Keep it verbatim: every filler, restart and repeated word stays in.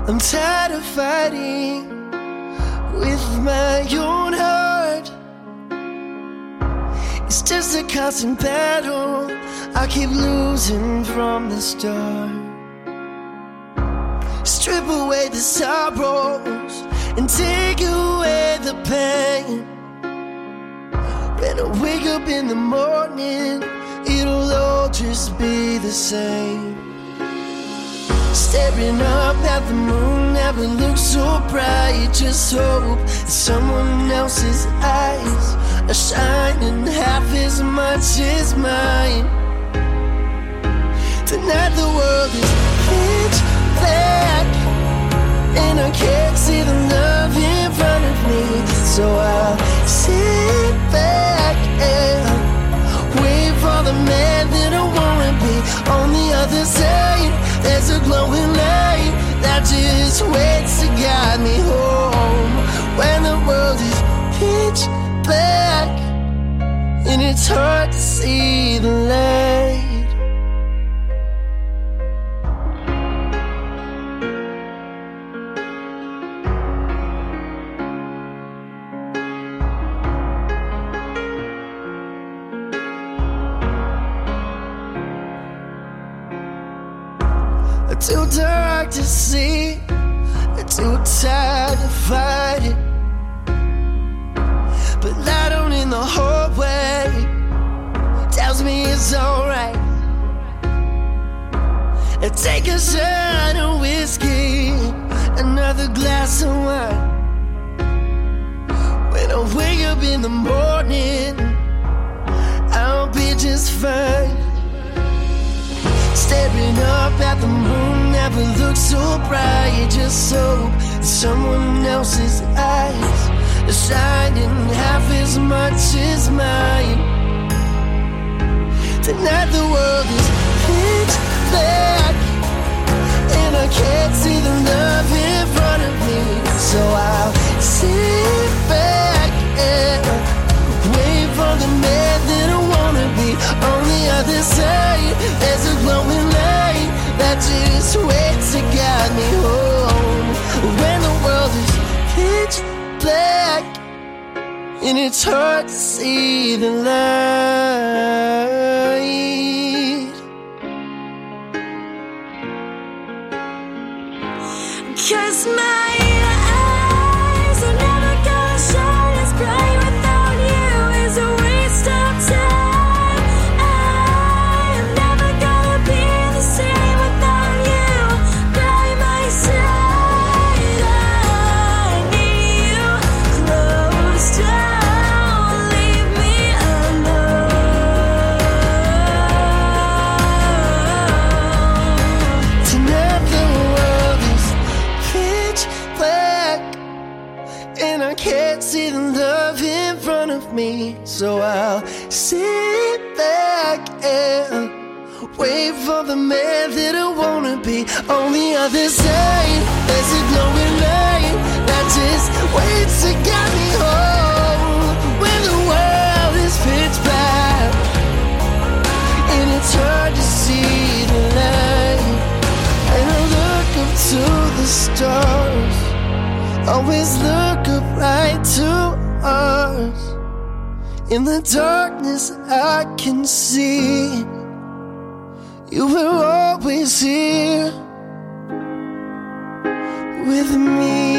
I'm tired of fighting with my own heart. It's just a constant battle, I keep losing from the start. Strip away the sorrows and take away the pain. When I wake up in the morning, it'll all just be the same. Staring up at the moon never looks so bright. Just hope that someone else's eyes are shining half as much as mine. Tonight the world is pitch black, and I can't see the love in front of me. So I'll sit back and wait for the man that I wanna be. On the other side, there's a glowing light that just waits to guide me home. When the world is pitch black and it's hard to see the light. Too dark to see, too tired to fight it. But light on in the hallway tells me it's alright. And take a shot of whiskey, another glass of wine. When I wake up in the morning, I'll be just fine. Staring up at the moon never looks so bright. Just hope someone else's eyes are shining half as much as mine. Tonight the world is pitch black, and I can't see the love in front of me. So I'll sit back and wait for the man that I wanna be. On the other side, there's a glowing light that just waits to guide me home. When the world is pitch black and it's hard to see the light. 'Cause my eyes are never gonna shine as bright without you. It's a waste of time. See the love in front of me, so I'll sit back and wait for the man that I wanna be. On the other side, there's a glowing light that just waits to guide me home. When the world is pitch black and it's hard to see the light, and I look up to the stars, always look up right to us. In the darkness I can see you were always here with me.